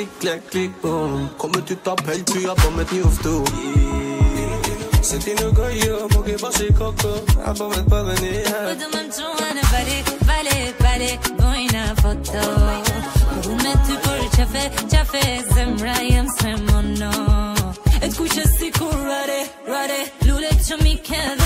clic, clac, clic, boom. Come tu t'appelles, tu as pas mettre new to. Senti no goio, mo che passe coco, a pas mettre pas venir. Demain tu vale, voy na foto. Prometo por chafe, zemrayem semono. Et kucha sikur rare, lule chami keda.